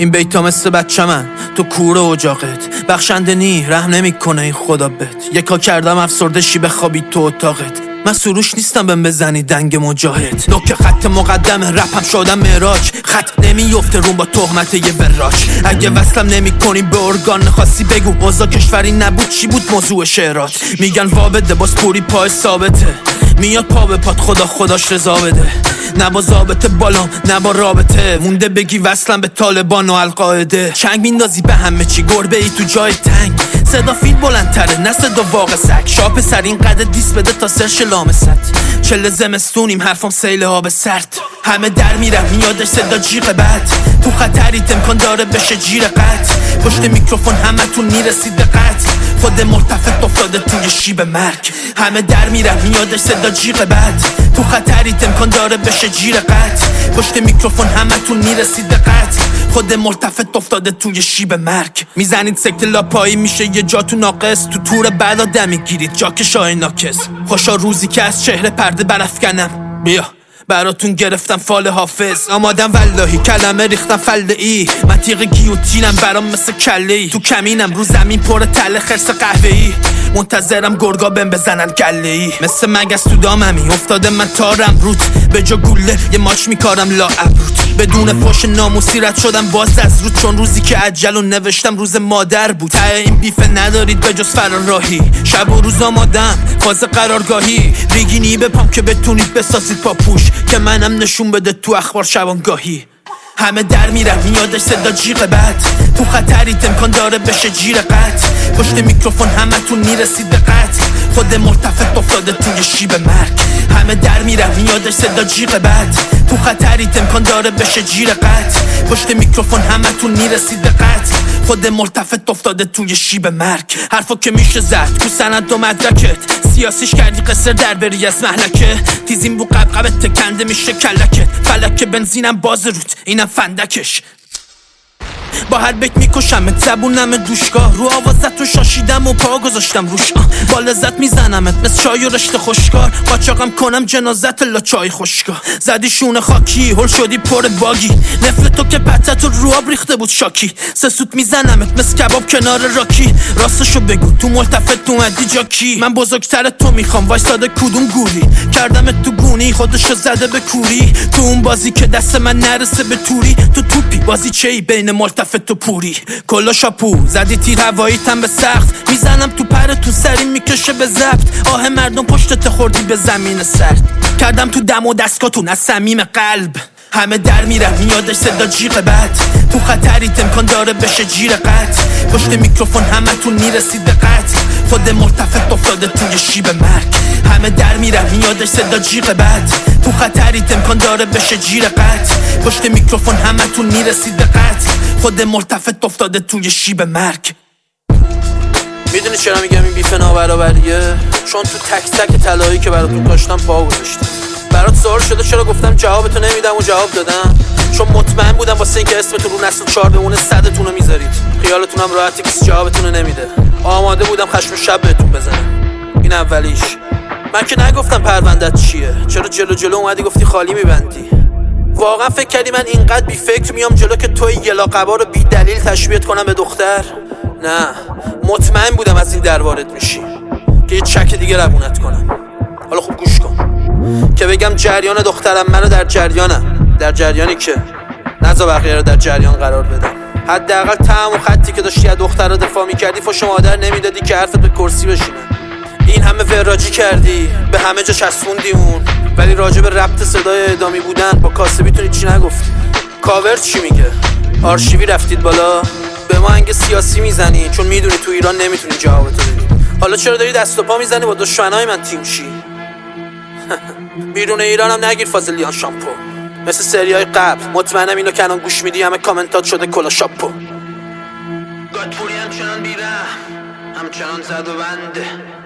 این بیتا مثل بچه من تو کوره اجاقت، بخشنده نی رحم نمی کنه این خدا بهت. یکا کردم افسرده شی بخوابی تو اتاقت، من سروش نیستم بهم بزنی دنگ مجاهد. نوک خط مقدم رپم شدم معراج، خط نمیفته روم با تهمت یه وراج. اگه وصلم نمی کنی به ارگان خاصی بگو اوضاع کشوری نبود چی بود موضوع شعرات. میگن وابده باز پوری پای ثابته، میاد پا به پات خدا خداش رضا بده. نه با ضابطه بالام نه با رابطه، مونده بگی وصلم به طالبان و القاعده. چنگ میندازی به همه چی گربه ای تو جای تنگ، صدا فیل بلندتره نه صدا واقع سگ. شاپ سر این قدر دیس بده تا سرش لامست، چله زمستونیم حرفم سیل آب سرد. همه در میرم میادش صدا جیغ بد، تو خطریت امکان داره بشه جیر قطع. پشت میکروفون همه تون میرسید به قطع، خود مرتفع افتاده توی شیب مرگ. همه در میرم میادش صدا جیغ بد، تو خطریت امکان داره بشه جیر قطع. پشت میکروفون همه تون میرسید به قطع، خود مرتفع افتاده توی شیب مرگ. میزنید سکت لاپایی میشه یه جا تو ناقص، تو تور بعد آدم میگیرید جا که شای ناکس. خوشا روزی که از چهره پرده برافکنم، بیا براتون گرفتم فال حافظ. آمادم والهی کلمه ریختم فله ای، من تیغ گیوتینم برام مثل کله ای. تو کمینم رو زمین پر تله خرس قهوه ای، منتظرم گرگا بهم بزنن گله ای. مثل مگس تو داممی افتاده من تارم روت، به جا گوله یه ماچ میکارم لا ابروت. بدون فوش ناموسی رد شدم باز از رود، چون روزی که عجلو نوشتم روز مادر بود. ته این بیفه ندارید به جز فرار شب و روز آمادم فاز قرارگاهی. ریگینی بپام که بتونید بسازید پاپوش، که منم نشون بده تو اخبار شبانگاهی. همه در میرم میادش صدا جیغ بد، تو خطریت امکان داره بشه جیر قطع. پشت میکروفون همه تون میرسید به قطع، خود مرتفع افتاده توی شیب مرگ. همه در میرم میادش صدا جیغ بد، تو خطریت امکان داره بشه جیر قطع. پشت میکروفون همه تون میرسید به قطع، خود مرتفع افتاده توی شیب مرگ. حرفا که میشه زد تو سند و مدرکت، سیاسیش کردی قصر در بری از محلکه. تیزیم بو قبقبت تکنده میشه کلکت، فلک بنزینم باز روت اینم فندکش. با هر بیت میکشمت زبونم دوشگاه، رو آوازت رو شاشیدم و پا گذاشتم روش. با لذت میزنمت مثل چای و رشته خوشکار، قاچاقم کنم جنازت لا چای خوشگاه. زدی شونه خاکی هل شدی پر باگی، نفل تو که پتت رو آب ریخته بود شاکی. سسوت میزنمت مثل کباب کنار راکی، راستشو بگو تو ملتفت اومدی جا کی؟ من بزرگتر تو میخوام وایساده کدوم گولی، کردمت تو گونی خودشو زده به کوری. تو اون بازی که دست من نرسه به توری، تو توپی بازی چی بین ملتفت تو پوری. کلا شاپو زدی تیر هوایی تن به سخت، میزنم تو پر تو سری میکشه به ضبط. آه مردم پشتت خوردی به زمین سرد، کردم تو دم و دستگاتون از صمیم قلب. همه در میرم میادش صدا جیغ بد، تو خطریت امکان داره بشه جیر قطع. پشت میکروفون همه تون میرسید به قطع، خود مرتفع افتاده توی شیب مرگ. همه در میرم میادش صدا جیغ بد، تو خطریت امکان داره بشه جیر قطع. پشت میکروفون همه تون میرسید به قطع، خود مرتفع افتاده توی شیب مرگ. میدونی چرا میگم این بیف نابرابریه؟ چون تو تک تک طلایی که براتون کاشتم پا گذاشتم. برات سوال شده چرا گفتم جوابتو نمیدم و جواب دادم؟ چون مطمئن بودم واسه اینکه اسمتون رو نسل 4 بمونه 100تون رو میذارید. خیالتونم راحتی کسی جوابتون رو نمیده. آماده بودم خشم شب بهتون بزنم. این اولیش. من که نگفتم پروندت چیه، چرا جلو اومدی گفتی خالی میبندی؟ واقعا فکر کردی من اینقدر بی فکر میام جلو که توی یلاقبا رو بی دلیل تشبیهت کنم به دختر؟ نه، مطمئن بودم از این در وارد میشی که یه چک دیگه روونت کنم. حالا خوب گوش کن که بگم جریان دخترم منو در جریانی که نذار بقیه رو در جریان قرار بدم. حداقل طعم و خطی که داشتی از دخترها دفاع میکردی فوش مادر نمیدادی که حرفت به کرسی بشینه. این همه وراجی کردی به همه جا چسبوندیمون، ولی راجع به ربط صدای اعدامی بودن با کاسبی تونی چی نگفتی. کاور چی میگه؟ آرشیوی رفتید بالا به ما انگ سیاسی میزنی چون میدونی تو ایران نمیتونی جوابتو بدی. حالا چرا داری دست و پا میزنی با دشمنای من تیم شی؟ بیرون ایرانم نگیر فاضلیان شامپو مثل سریای قبل. مطمئنم اینو که الان گوش میدی همه کامنتات شده کلا شاپو. گادپوری همچنان بیره همچنان زد و بنده.